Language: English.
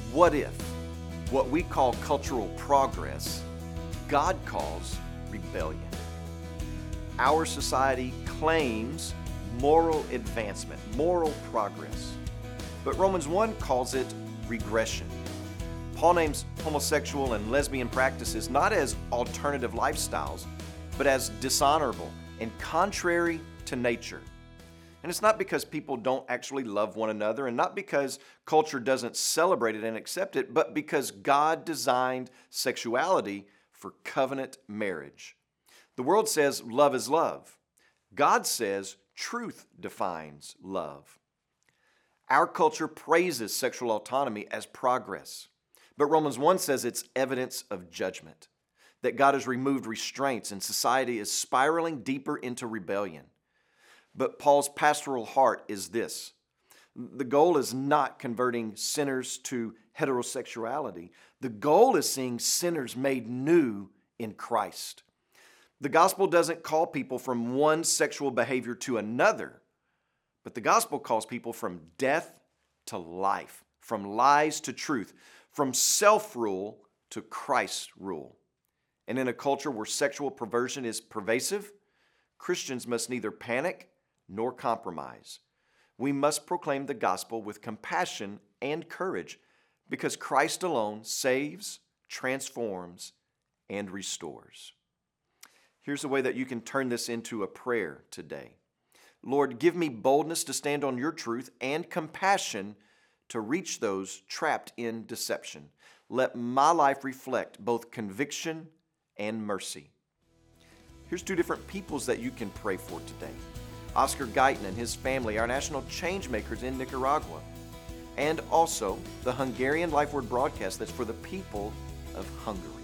What if what we call cultural progress, God calls rebellion? Our society claims moral advancement, moral progress, but Romans 1 calls it regression. Paul names homosexual and lesbian practices not as alternative lifestyles, but as dishonorable and contrary to nature. And it's not because people don't actually love one another, and not because culture doesn't celebrate it and accept it, but because God designed sexuality for covenant marriage. The world says love is love. God says truth defines love. Our culture praises sexual autonomy as progress, but Romans 1 says it's evidence of judgment, that God has removed restraints and society is spiraling deeper into rebellion. But Paul's pastoral heart is this: the goal is not converting sinners to heterosexuality. The goal is seeing sinners made new in Christ. The gospel doesn't call people from one sexual behavior to another, but the gospel calls people from death to life, from lies to truth, from self-rule to Christ's rule. And in a culture where sexual perversion is pervasive, Christians must neither panic nor compromise. We must proclaim the gospel with compassion and courage, because Christ alone saves, transforms, and restores. Here's a way that you can turn this into a prayer today. Lord, give me boldness to stand on your truth and compassion to reach those trapped in deception. Let my life reflect both conviction and mercy. Here's two different peoples that you can pray for today. Oscar Guyton and his family are national change makers in Nicaragua. And also the Hungarian Life Word broadcast that's for the people of Hungary.